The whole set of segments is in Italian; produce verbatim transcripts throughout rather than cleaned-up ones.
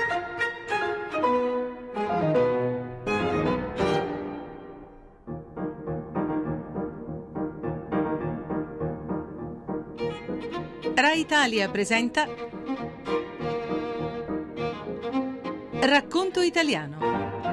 Rai Italia presenta Racconto italiano.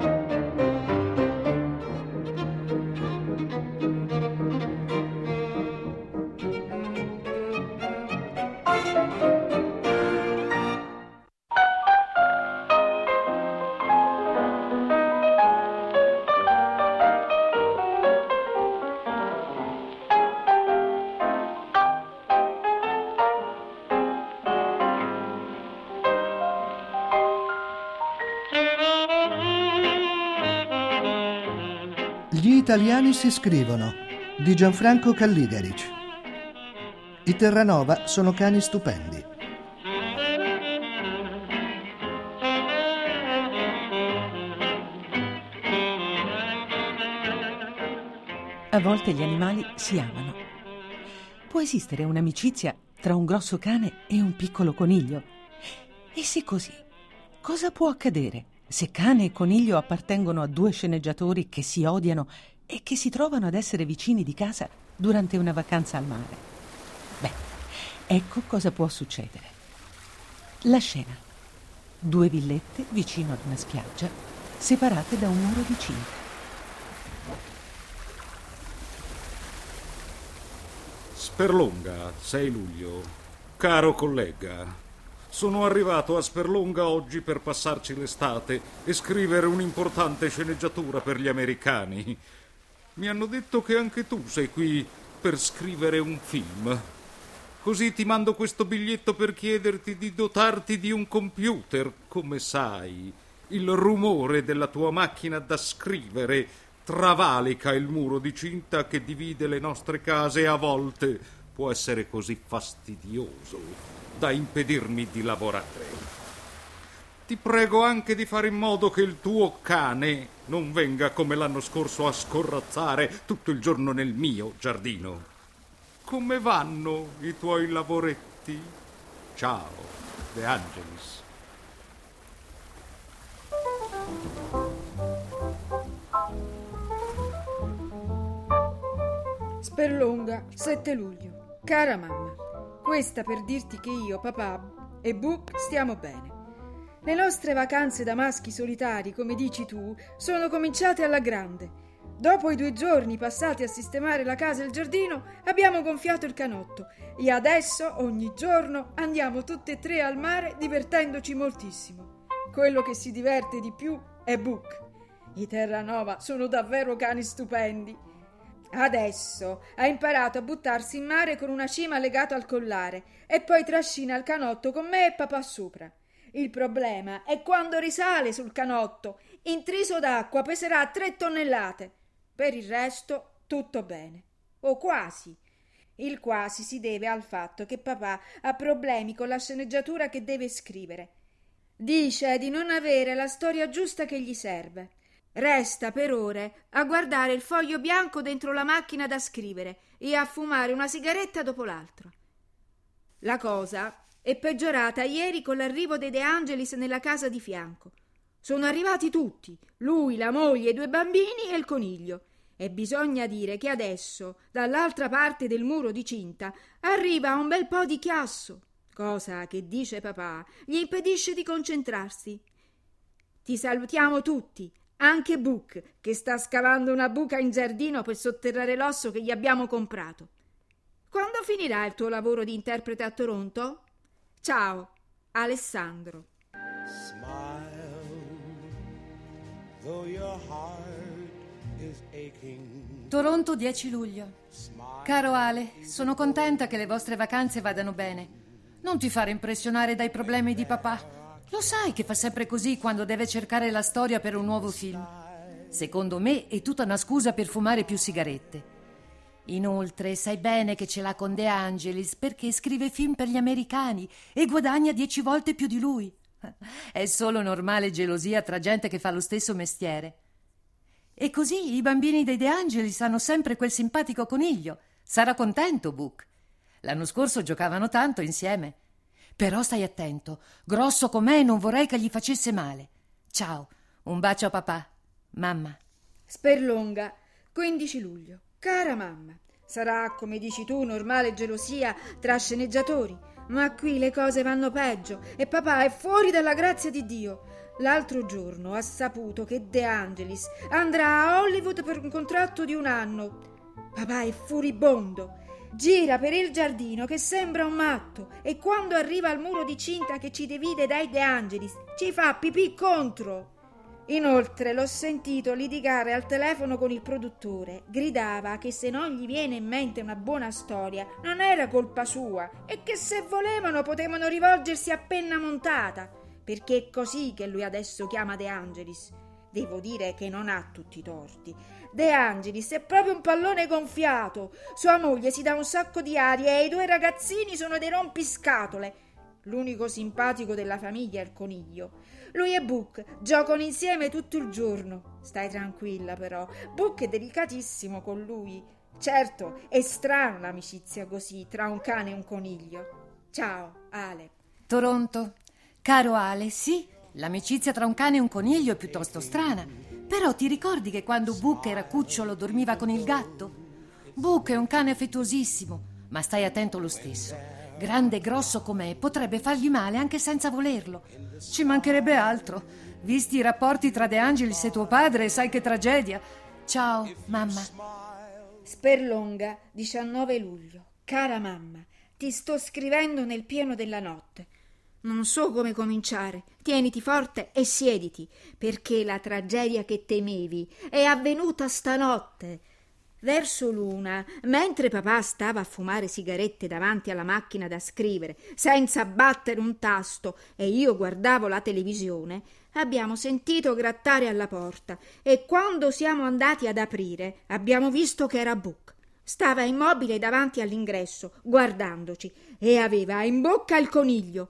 Gli italiani si scrivono di Gianfranco Calligaric. I Terranova sono cani stupendi. A volte gli animali si amano. Può esistere un'amicizia tra un grosso cane e un piccolo coniglio? E se così, cosa può accadere se cane e coniglio appartengono a due sceneggiatori che si odiano e che si trovano ad essere vicini di casa durante una vacanza al mare? Beh, ecco cosa può succedere. La scena. Due villette vicino ad una spiaggia, separate da un muro di cinta. Sperlonga, sei luglio. Caro collega, sono arrivato a Sperlonga oggi per passarci l'estate e scrivere un'importante sceneggiatura per gli americani. Mi hanno detto che anche tu sei qui per scrivere un film. Così ti mando questo biglietto per chiederti di dotarti di un computer. Come sai, il rumore della tua macchina da scrivere travalica il muro di cinta che divide le nostre case e a volte può essere così fastidioso da impedirmi di lavorare. Ti prego anche di fare in modo che il tuo cane non venga come l'anno scorso a scorrazzare tutto il giorno nel mio giardino. Come vanno i tuoi lavoretti? Ciao, De Angelis. Sperlonga, sette luglio. Cara mamma, questa per dirti che io, papà e Book stiamo bene. Le nostre vacanze da maschi solitari, come dici tu, sono cominciate alla grande. Dopo i due giorni passati a sistemare la casa e il giardino, abbiamo gonfiato il canotto e adesso ogni giorno andiamo tutte e tre al mare divertendoci moltissimo. Quello che si diverte di più è Book. I Terranova sono davvero cani stupendi. Adesso ha imparato a buttarsi in mare con una cima legata al collare e poi trascina il canotto con me e papà sopra. Il problema è quando risale sul canotto, intriso d'acqua, peserà tre tonnellate. Per il resto tutto bene, o quasi. Il quasi si deve al fatto che papà ha problemi con la sceneggiatura che deve scrivere. Dice di non avere la storia giusta che gli serve. Resta per ore a guardare il foglio bianco dentro la macchina da scrivere e a fumare una sigaretta dopo l'altra. La cosa è peggiorata ieri con l'arrivo dei De Angelis nella casa di fianco. Sono arrivati tutti, lui, la moglie, i due bambini e il coniglio. E bisogna dire che adesso, dall'altra parte del muro di cinta, arriva un bel po' di chiasso, cosa che, dice papà, gli impedisce di concentrarsi. Ti salutiamo tutti, anche Book, che sta scavando una buca in giardino per sotterrare l'osso che gli abbiamo comprato. Quando finirà il tuo lavoro di interprete a Toronto? Ciao, Alessandro. Smile, though your heart is aching. Toronto, dieci luglio. Caro Ale, sono contenta che le vostre vacanze vadano bene. Non ti fare impressionare dai problemi di papà. Lo sai che fa sempre così quando deve cercare la storia per un nuovo film. Secondo me è tutta una scusa per fumare più sigarette. Inoltre sai bene che ce l'ha con De Angelis perché scrive film per gli americani e guadagna dieci volte più di lui. È solo normale gelosia tra gente che fa lo stesso mestiere. E così i bambini dei De Angelis hanno sempre quel simpatico coniglio. Sarà contento Book. L'anno scorso giocavano tanto insieme. Però stai attento, grosso com'è non vorrei che gli facesse male. Ciao, un bacio a papà. Mamma. Sperlonga, quindici luglio. Cara mamma, sarà, come dici tu, normale gelosia tra sceneggiatori, ma qui le cose vanno peggio e papà è fuori dalla grazia di Dio. L'altro giorno ha saputo che De Angelis andrà a Hollywood per un contratto di un anno. Papà è furibondo. Gira per il giardino che sembra un matto e quando arriva al muro di cinta che ci divide dai De Angelis ci fa pipì contro. Inoltre l'ho sentito litigare al telefono con il produttore. Gridava che se non gli viene in mente una buona storia non era colpa sua e che se volevano potevano rivolgersi a penna montata, perché è così che lui adesso chiama De Angelis. Devo dire che non ha tutti i torti. De Angelis è proprio un pallone gonfiato. Sua moglie si dà un sacco di aria e i due ragazzini sono dei rompiscatole. L'unico simpatico della famiglia è il coniglio. Lui e Book giocano insieme tutto il giorno. Stai tranquilla però, Book è delicatissimo con lui. Certo, è strana un'amicizia così tra un cane e un coniglio. Ciao, Ale. Toronto. Caro Ale, sì, l'amicizia tra un cane e un coniglio è piuttosto strana. Però ti ricordi che quando Book era cucciolo dormiva con il gatto? Book è un cane affettuosissimo, ma stai attento lo stesso. Grande e grosso com'è, potrebbe fargli male anche senza volerlo. Ci mancherebbe altro. Visti i rapporti tra De Angelis e tuo padre, sai che tragedia. Ciao, mamma. Sperlonga, diciannove luglio. Cara mamma, ti sto scrivendo nel pieno della notte. Non so come cominciare. Tieniti forte e siediti, perché la tragedia che temevi è avvenuta stanotte. Verso l'una, mentre papà stava a fumare sigarette davanti alla macchina da scrivere, senza battere un tasto, e io guardavo la televisione, abbiamo sentito grattare alla porta e quando siamo andati ad aprire abbiamo visto che era Book. Stava immobile davanti all'ingresso, guardandoci, e aveva in bocca il coniglio.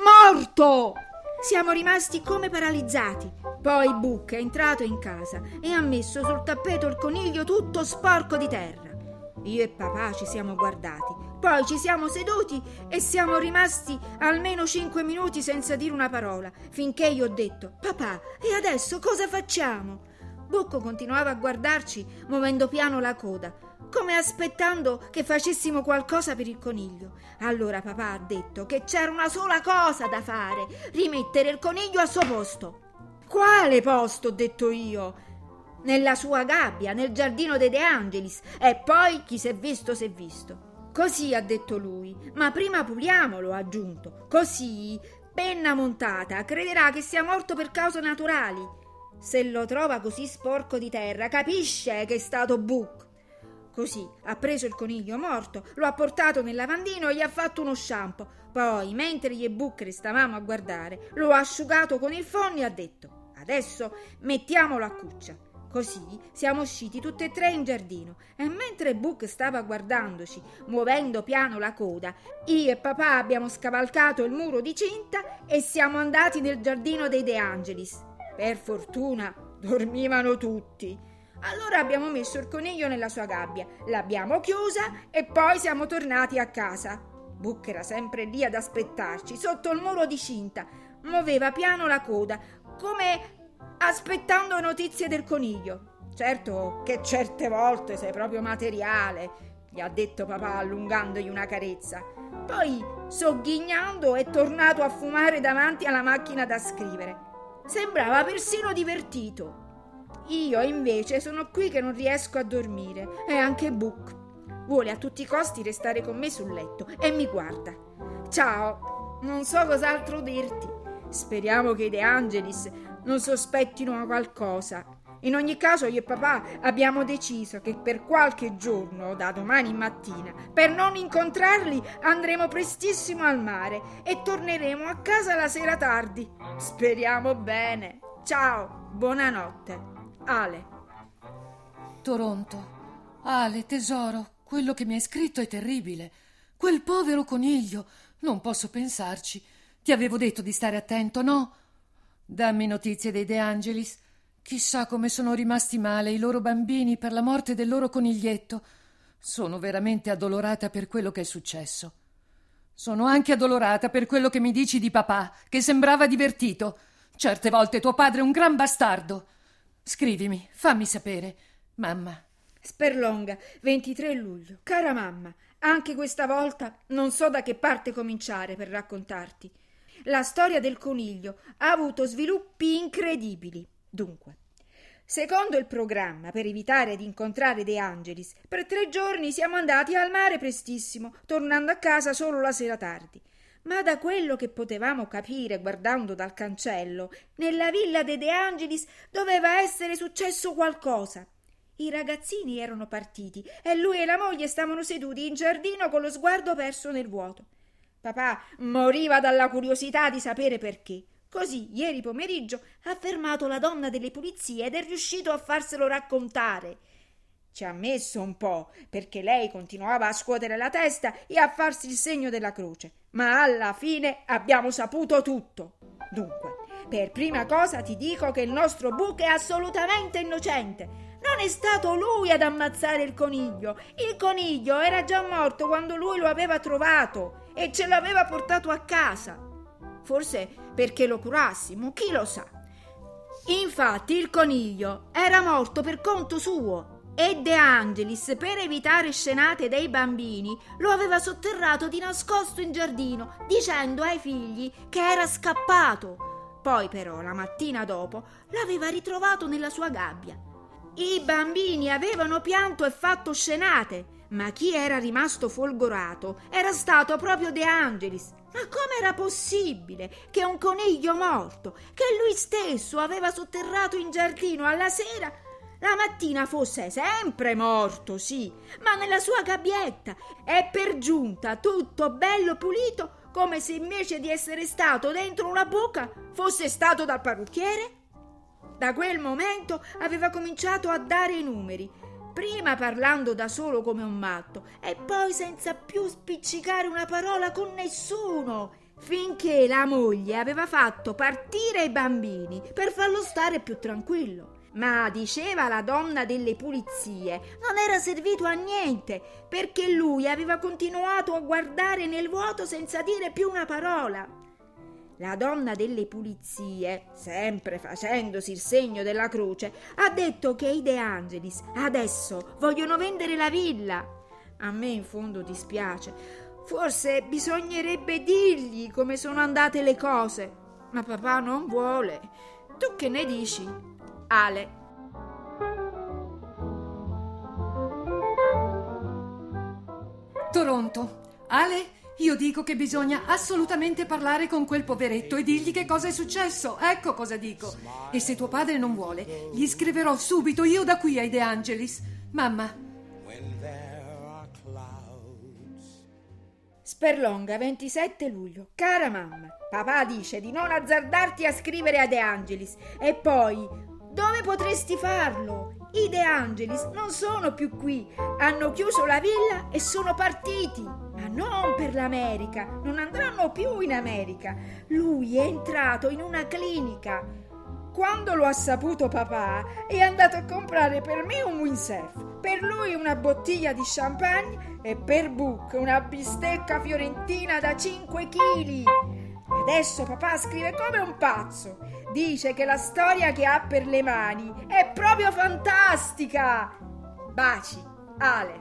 Morto! Siamo rimasti come paralizzati. Poi Book è entrato in casa e ha messo sul tappeto il coniglio tutto sporco di terra. Io e papà ci siamo guardati, poi ci siamo seduti e siamo rimasti almeno cinque minuti senza dire una parola, finché io ho detto: papà, e adesso cosa facciamo? Book continuava a guardarci muovendo piano la coda, come aspettando che facessimo qualcosa per il coniglio. Allora papà ha detto che c'era una sola cosa da fare: rimettere il coniglio al suo posto. Quale posto? Ho detto io. Nella sua gabbia, nel giardino dei De Angelis, e poi chi s'è visto s'è visto. Così ha detto lui, ma prima puliamolo, ha aggiunto. Così, penna montata, crederà che sia morto per cause naturali. Se lo trova così sporco di terra, capisce che è stato Book. Così ha preso il coniglio morto, lo ha portato nel lavandino e gli ha fatto uno shampoo. Poi, mentre io e Book restavamo a guardare, lo ha asciugato con il phon e ha detto: adesso mettiamolo a cuccia. Così siamo usciti tutti e tre in giardino e mentre Book stava guardandoci, muovendo piano la coda, io e papà abbiamo scavalcato il muro di cinta e siamo andati nel giardino dei De Angelis. Per fortuna dormivano tutti. Allora abbiamo messo il coniglio nella sua gabbia, l'abbiamo chiusa e poi siamo tornati a casa. Book era sempre lì ad aspettarci, sotto il muro di cinta. Muoveva piano la coda, come aspettando notizie del coniglio. Certo che certe volte sei proprio materiale, gli ha detto papà allungandogli una carezza. Poi, sogghignando, è tornato a fumare davanti alla macchina da scrivere. Sembrava persino divertito. Io invece sono qui che non riesco a dormire e anche Book vuole a tutti i costi restare con me sul letto e mi guarda. Ciao, non so cos'altro dirti. Speriamo che i De Angelis non sospettino qualcosa. In ogni caso io e papà abbiamo deciso che per qualche giorno, da domani mattina, per non incontrarli andremo prestissimo al mare e torneremo a casa la sera tardi. Speriamo bene. Ciao, buonanotte. Ale. Toronto. Ale, tesoro, quello che mi hai scritto è terribile. Quel povero coniglio. Non posso pensarci. Ti avevo detto di stare attento, no? Dammi notizie dei De Angelis. Chissà come sono rimasti male i loro bambini per la morte del loro coniglietto. Sono veramente addolorata per quello che è successo. Sono anche addolorata per quello che mi dici di papà, che sembrava divertito. Certe volte tuo padre è un gran bastardo. Scrivimi, fammi sapere, mamma. Sperlonga, ventitré luglio. Cara mamma, anche questa volta non so da che parte cominciare per raccontarti. La storia del coniglio ha avuto sviluppi incredibili. Dunque, secondo il programma, per evitare di incontrare De Angelis, per tre giorni siamo andati al mare prestissimo, tornando a casa solo la sera tardi. Ma da quello che potevamo capire guardando dal cancello, nella villa de De Angelis doveva essere successo qualcosa. I ragazzini erano partiti e lui e la moglie stavano seduti in giardino con lo sguardo perso nel vuoto. Papà moriva dalla curiosità di sapere perché. Così, ieri pomeriggio, ha fermato la donna delle pulizie ed è riuscito a farselo raccontare. Ci ha messo un po', perché lei continuava a scuotere la testa e a farsi il segno della croce, ma alla fine abbiamo saputo tutto. Dunque, per prima cosa ti dico che il nostro Buck è assolutamente innocente. Non è stato lui ad ammazzare il coniglio. Il coniglio era già morto quando lui lo aveva trovato e ce l'aveva portato a casa. Forse perché lo curassimo, chi lo sa. Infatti il coniglio era morto per conto suo e De Angelis, per evitare scenate dei bambini, lo aveva sotterrato di nascosto in giardino, dicendo ai figli che era scappato. Poi però la mattina dopo l'aveva ritrovato nella sua gabbia. I bambini avevano pianto e fatto scenate, ma chi era rimasto folgorato era stato proprio De Angelis. Ma com'era possibile che un coniglio morto, che lui stesso aveva sotterrato in giardino alla sera, la mattina fosse sempre morto, sì, ma nella sua gabbietta e per giunta tutto bello pulito, come se invece di essere stato dentro una buca fosse stato dal parrucchiere? Da quel momento aveva cominciato a dare i numeri, prima parlando da solo come un matto e poi senza più spiccicare una parola con nessuno, finché la moglie aveva fatto partire i bambini per farlo stare più tranquillo. Ma, diceva la donna delle pulizie, non era servito a niente, perché lui aveva continuato a guardare nel vuoto senza dire più una parola. La donna delle pulizie, sempre facendosi il segno della croce, ha detto che i De Angelis adesso vogliono vendere la villa. A me in fondo dispiace. Forse bisognerebbe dirgli come sono andate le cose, ma papà non vuole. Tu che ne dici? Ale. Toronto. Ale, io dico che bisogna assolutamente parlare con quel poveretto e dirgli che cosa è successo. Ecco cosa dico. E se tuo padre non vuole, gli scriverò subito io da qui ai De Angelis. Mamma. Sperlonga, ventisette luglio. Cara mamma, papà dice di non azzardarti a scrivere a De Angelis. E poi, dove potresti farlo? I De Angelis non sono più qui. Hanno chiuso la villa e sono partiti. Ma non per l'America. Non andranno più in America. Lui è entrato in una clinica. Quando lo ha saputo papà, è andato a comprare per me un windsurf, per lui una bottiglia di champagne e per Buck una bistecca fiorentina da cinque chili. Adesso papà scrive come un pazzo. Dice che la storia che ha per le mani è proprio fantastica. Baci, Ale.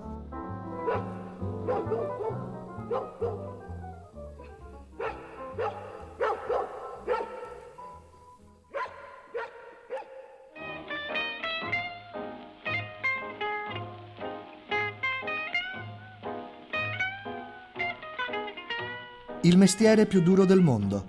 Il mestiere più duro del mondo.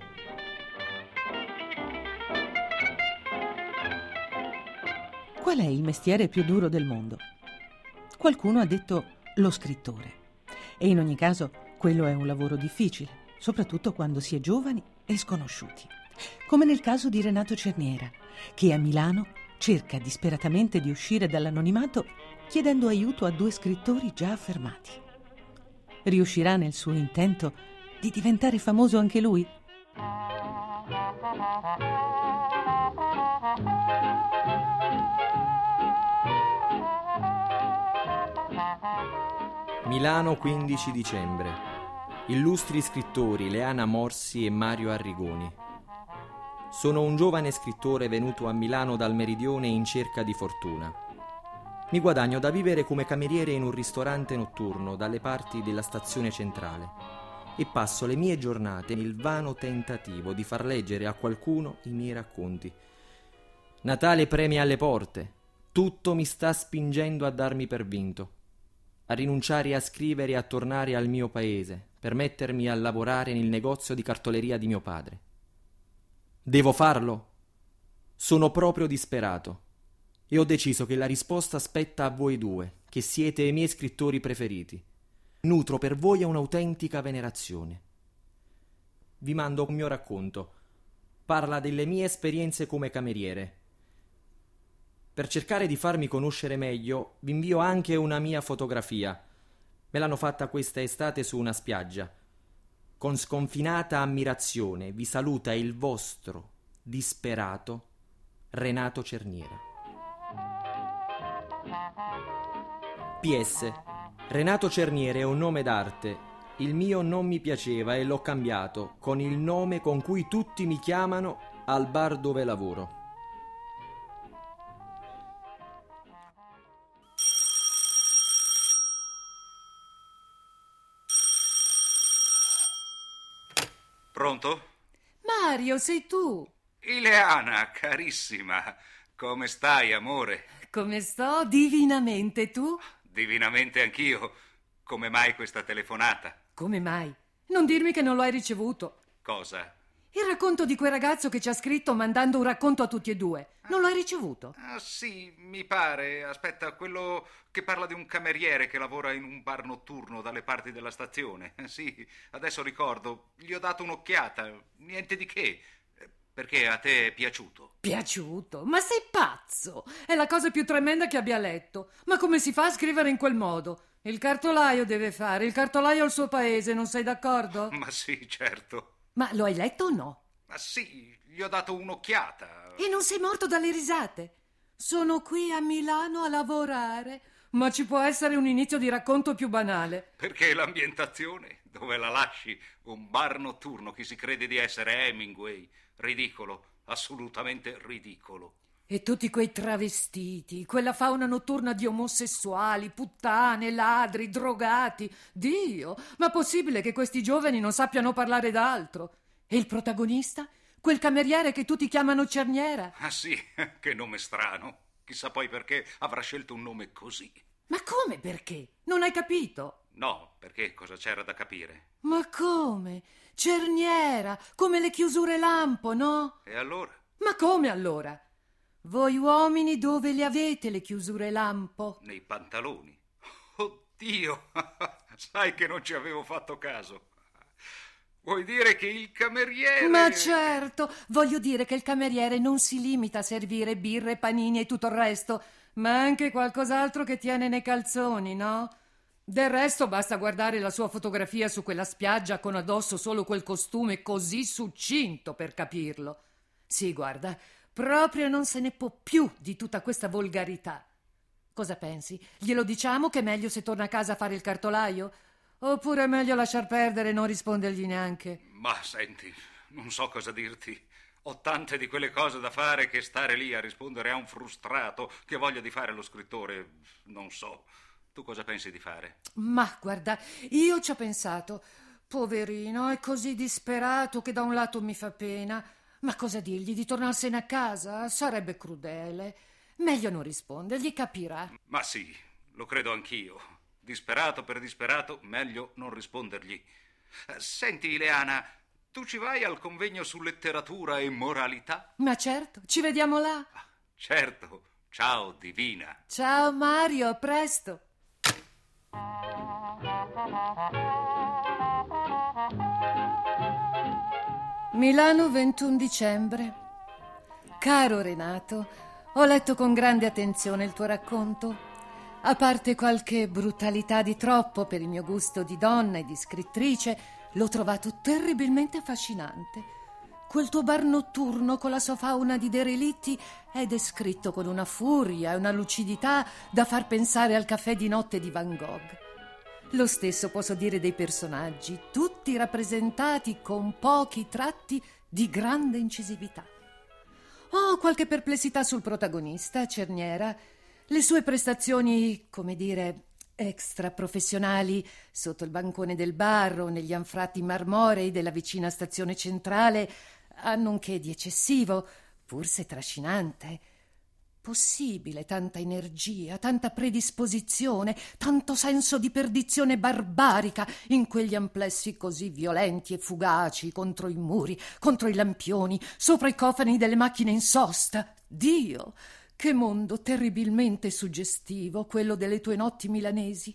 Qual è il mestiere più duro del mondo? Qualcuno ha detto lo scrittore. E in ogni caso quello è un lavoro difficile, soprattutto quando si è giovani e sconosciuti. Come nel caso di Renato Cerniera, che a Milano cerca disperatamente di uscire dall'anonimato chiedendo aiuto a due scrittori già affermati. Riuscirà nel suo intento di diventare famoso anche lui? Milano, quindici dicembre. illustri scrittori Leana Morsi e Mario Arrigoni. Sono un giovane scrittore venuto a Milano dal meridione in cerca di fortuna. Mi guadagno da vivere come cameriere in un ristorante notturno dalle parti della stazione centrale e passo le mie giornate nel vano tentativo di far leggere a qualcuno i miei racconti. Natale premia alle porte, tutto mi sta spingendo a darmi per vinto, a rinunciare a scrivere e a tornare al mio paese per mettermi a lavorare nel negozio di cartoleria di mio padre. Devo farlo? Sono proprio disperato e ho deciso che la risposta spetta a voi due, che siete i miei scrittori preferiti. Nutro per voi un'autentica venerazione. Vi mando un mio racconto. Parla delle mie esperienze come cameriere. Per cercare di farmi conoscere meglio, vi invio anche una mia fotografia. Me l'hanno fatta questa estate su una spiaggia. Con sconfinata ammirazione vi saluta il vostro disperato Renato Cerniera. P S. Renato Cerniera è un nome d'arte. Il mio non mi piaceva e l'ho cambiato con il nome con cui tutti mi chiamano al bar dove lavoro. Pronto? Mario, sei tu? Ileana, carissima, come stai, amore? Come sto? Divinamente, tu? Divinamente anch'io. Come mai questa telefonata? Come mai? Non dirmi che non lo hai ricevuto. Cosa? Il racconto di quel ragazzo che ci ha scritto mandando un racconto a tutti e due. Non lo hai ricevuto? Ah, sì, mi pare. Aspetta, quello che parla di un cameriere che lavora in un bar notturno dalle parti della stazione. Sì, adesso ricordo. Gli ho dato un'occhiata. Niente di che. Perché a te è piaciuto? Piaciuto? Ma sei pazzo! È la cosa più tremenda che abbia letto. Ma come si fa a scrivere in quel modo? Il cartolaio deve fare. Il cartolaio al suo paese, non sei d'accordo? Ma sì, certo. Ma lo hai letto o no? Ma sì, gli ho dato un'occhiata. E non sei morto dalle risate? Sono qui a Milano a lavorare. Ma ci può essere un inizio di racconto più banale. Perché l'ambientazione? Dove la lasci? Un bar notturno, chi si crede di essere Hemingway? Ridicolo, assolutamente ridicolo. E tutti quei travestiti, quella fauna notturna di omosessuali, puttane, ladri, drogati. Dio, ma possibile che questi giovani non sappiano parlare d'altro? E il protagonista? Quel cameriere che tutti chiamano Cerniera? Ah sì, che nome strano. Chissà poi perché avrà scelto un nome così. Ma come perché? Non hai capito? No, perché cosa c'era da capire? Ma come? Cerniera, come le chiusure lampo, no? E allora? Ma come allora? Voi uomini dove le avete le chiusure lampo? Nei pantaloni. Oddio, sai che non ci avevo fatto caso. Vuoi dire che il cameriere... Ma certo, voglio dire che il cameriere non si limita a servire birre, panini e tutto il resto, ma anche qualcos'altro che tiene nei calzoni, no? Del resto basta guardare la sua fotografia su quella spiaggia con addosso solo quel costume così succinto per capirlo. Sì, guarda, proprio non se ne può più di tutta questa volgarità. Cosa pensi? Glielo diciamo che è meglio se torna a casa a fare il cartolaio? Oppure è meglio lasciar perdere e non rispondergli neanche? Ma senti, non so cosa dirti. Ho tante di quelle cose da fare che stare lì a rispondere a un frustrato che ha voglia di fare lo scrittore, non so. Tu cosa pensi di fare? Ma guarda, io ci ho pensato. Poverino, è così disperato che da un lato mi fa pena. Ma cosa dirgli? Di tornarsene a casa? Sarebbe crudele. Meglio non rispondergli, capirà. Ma sì, lo credo anch'io. Disperato per disperato, meglio non rispondergli. Senti, Ileana, tu ci vai al convegno su letteratura e moralità? Ma certo, ci vediamo là. Certo. Ciao, divina. Ciao, Mario, a presto. Milano, ventuno dicembre. Caro Renato, ho letto con grande attenzione il tuo racconto. A parte qualche brutalità di troppo per il mio gusto di donna e di scrittrice, l'ho trovato terribilmente affascinante. Quel tuo bar notturno con la sua fauna di derelitti è descritto con una furia e una lucidità da far pensare al caffè di notte di Van Gogh. Lo stesso posso dire dei personaggi, tutti rappresentati con pochi tratti di grande incisività. Ho qualche perplessità sul protagonista, Cerniera. Le sue prestazioni, come dire, extraprofessionali sotto il bancone del bar o negli anfratti marmorei della vicina stazione centrale hanno un che di eccessivo, pur se trascinante. Possibile tanta energia, tanta predisposizione, tanto senso di perdizione barbarica in quegli amplessi così violenti e fugaci, contro i muri, contro i lampioni, sopra i cofani delle macchine in sosta? Dio, che mondo terribilmente suggestivo quello delle tue notti milanesi.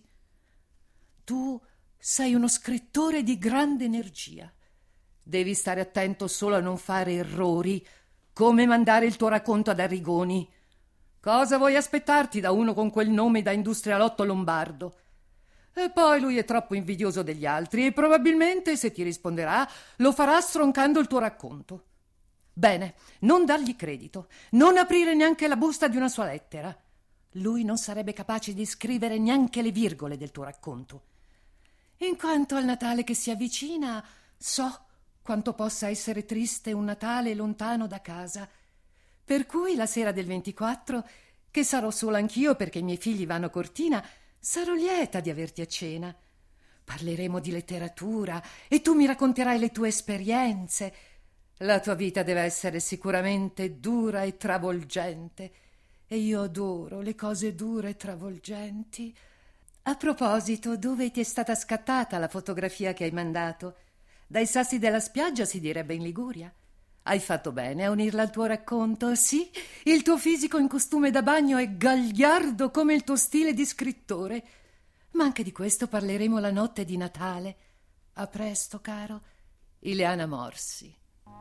Tu sei uno scrittore di grande energia. Devi stare attento solo a non fare errori, come mandare il tuo racconto ad Arrigoni. Cosa vuoi aspettarti da uno con quel nome da industrialotto lombardo? E poi lui è troppo invidioso degli altri e probabilmente, se ti risponderà, lo farà stroncando il tuo racconto. Bene, non dargli credito, non aprire neanche la busta di una sua lettera. Lui non sarebbe capace di scrivere neanche le virgole del tuo racconto. In quanto al Natale che si avvicina, so quanto possa essere triste un Natale lontano da casa. Per cui la sera del ventiquattro, che sarò sola anch'io perché i miei figli vanno a Cortina, sarò lieta di averti a cena. Parleremo di letteratura e tu mi racconterai le tue esperienze. La tua vita deve essere sicuramente dura e travolgente, e io adoro le cose dure e travolgenti. A proposito, dove ti è stata scattata la fotografia che hai mandato? Dai sassi della spiaggia, si direbbe in Liguria. Hai fatto bene a unirla al tuo racconto, sì? Il tuo fisico in costume da bagno è gagliardo come il tuo stile di scrittore. Ma anche di questo parleremo la notte di Natale. A presto, caro. Ileana Morsi.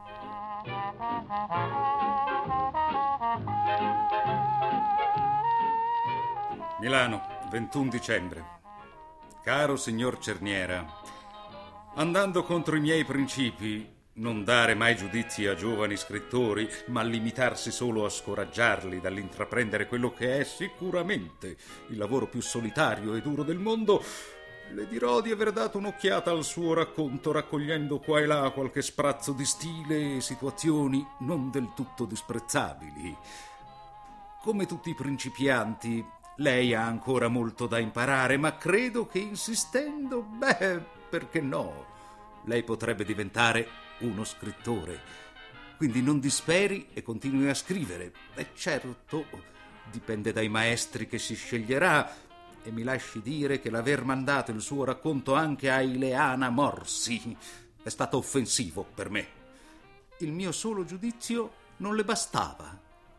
Milano, ventuno dicembre. Caro signor Cerniera, andando contro i miei principi, non dare mai giudizi a giovani scrittori, ma limitarsi solo a scoraggiarli dall'intraprendere quello che è sicuramente il lavoro più solitario e duro del mondo, le dirò di aver dato un'occhiata al suo racconto, raccogliendo qua e là qualche sprazzo di stile e situazioni non del tutto disprezzabili. Come tutti i principianti, lei ha ancora molto da imparare, ma credo che insistendo, beh, perché no? Lei potrebbe diventare uno scrittore. Quindi non disperi e continui a scrivere. E certo, dipende dai maestri che si sceglierà. E mi lasci dire che l'aver mandato il suo racconto anche a Ileana Morsi è stato offensivo per me. Il mio solo giudizio non le bastava.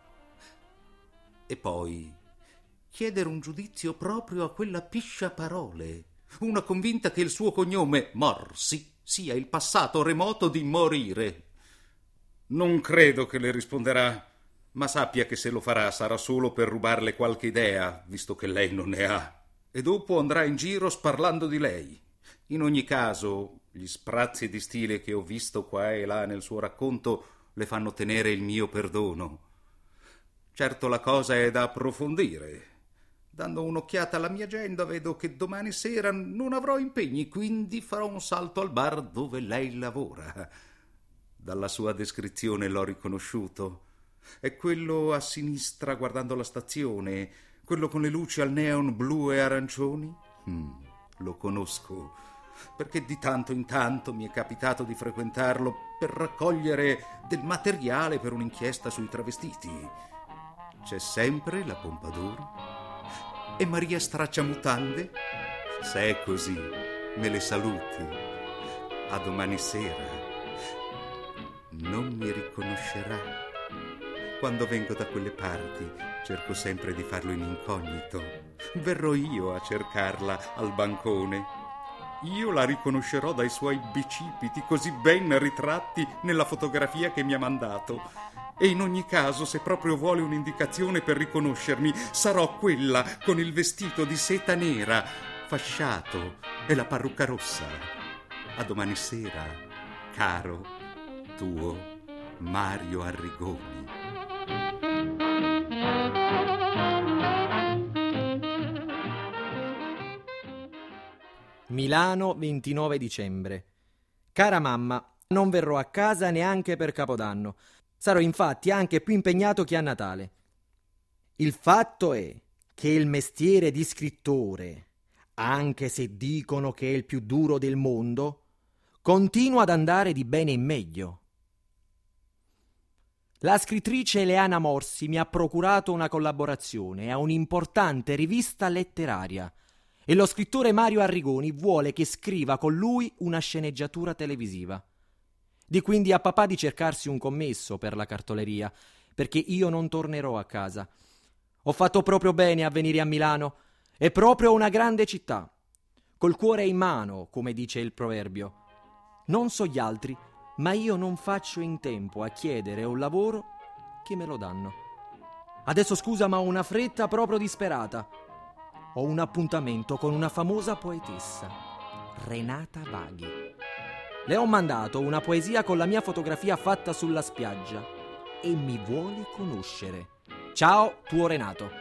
E poi chiedere un giudizio proprio a quella pisciaparole, una convinta che il suo cognome Morsi sia il passato remoto di morire. Non credo che le risponderà, ma sappia che se lo farà sarà solo per rubarle qualche idea, visto che lei non ne ha, e dopo andrà in giro sparlando di lei. In ogni caso, gli sprazzi di stile che ho visto qua e là nel suo racconto le fanno tenere il mio perdono. Certo, la cosa è da approfondire. Dando un'occhiata alla mia agenda vedo che domani sera non avrò impegni, quindi farò un salto al bar dove lei lavora. Dalla sua descrizione l'ho riconosciuto. È quello a sinistra guardando la stazione, quello con le luci al neon blu e arancioni? Mm, lo conosco, perché di tanto in tanto mi è capitato di frequentarlo per raccogliere del materiale per un'inchiesta sui travestiti. C'è sempre la Pompadour e Maria Stracciamutande? Se è così, me le saluti. A domani sera. Non mi riconoscerà. Quando vengo da quelle parti, cerco sempre di farlo in incognito. Verrò io a cercarla al bancone. Io la riconoscerò dai suoi bicipiti così ben ritratti nella fotografia che mi ha mandato. E in ogni caso, se proprio vuole un'indicazione per riconoscermi, sarò quella con il vestito di seta nera, fasciato, e la parrucca rossa. A domani sera, caro tuo Mario Arrigoni. Milano, ventinove dicembre. Cara mamma, non verrò a casa neanche per Capodanno. Sarò infatti anche più impegnato che a Natale. Il fatto è che il mestiere di scrittore, anche se dicono che è il più duro del mondo, continua ad andare di bene in meglio. La scrittrice Eleana Morsi mi ha procurato una collaborazione a un'importante rivista letteraria e lo scrittore Mario Arrigoni vuole che scriva con lui una sceneggiatura televisiva. Di quindi a papà di cercarsi un commesso per la cartoleria, perché io non tornerò a casa. Ho fatto proprio bene a venire a Milano, è proprio una grande città, col cuore in mano, come dice il proverbio. Non so gli altri, ma io non faccio in tempo a chiedere un lavoro che me lo danno. Adesso scusa, ma ho una fretta proprio disperata. Ho un appuntamento con una famosa poetessa, Renata Vaghi. Le ho mandato una poesia con la mia fotografia fatta sulla spiaggia e mi vuole conoscere. Ciao, tuo Renato.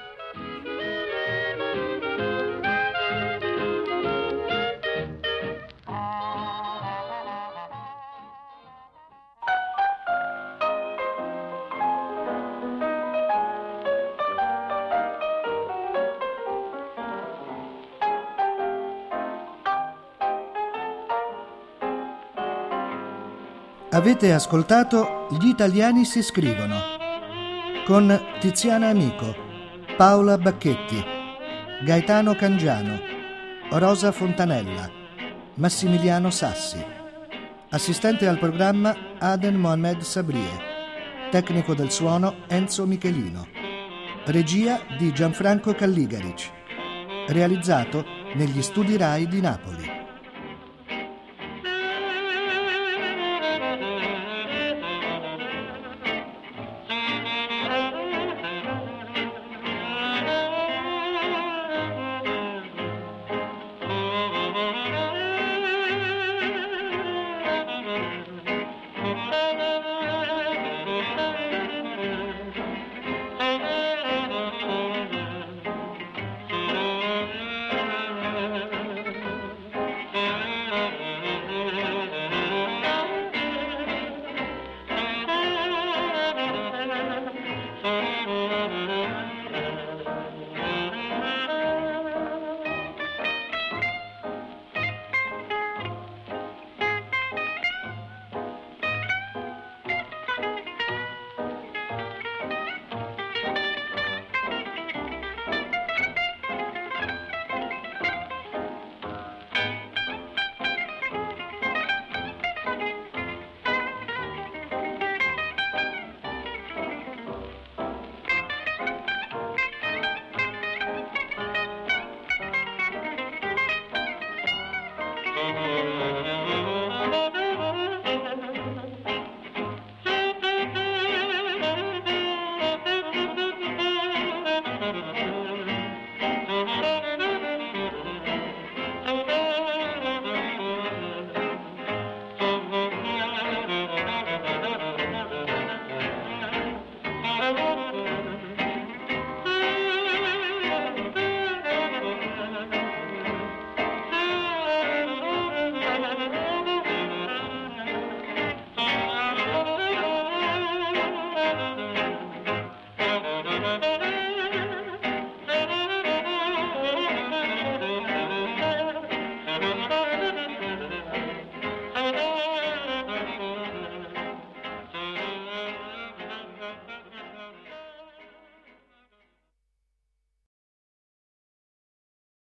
Avete ascoltato Gli italiani si scrivono con Tiziana Amico, Paola Bacchetti, Gaetano Cangiano, Rosa Fontanella, Massimiliano Sassi. Assistente al programma Aden Mohamed Sabrie. Tecnico del suono Enzo Michelino. Regia di Gianfranco Calligaric. Realizzato negli studi Rai di Napoli.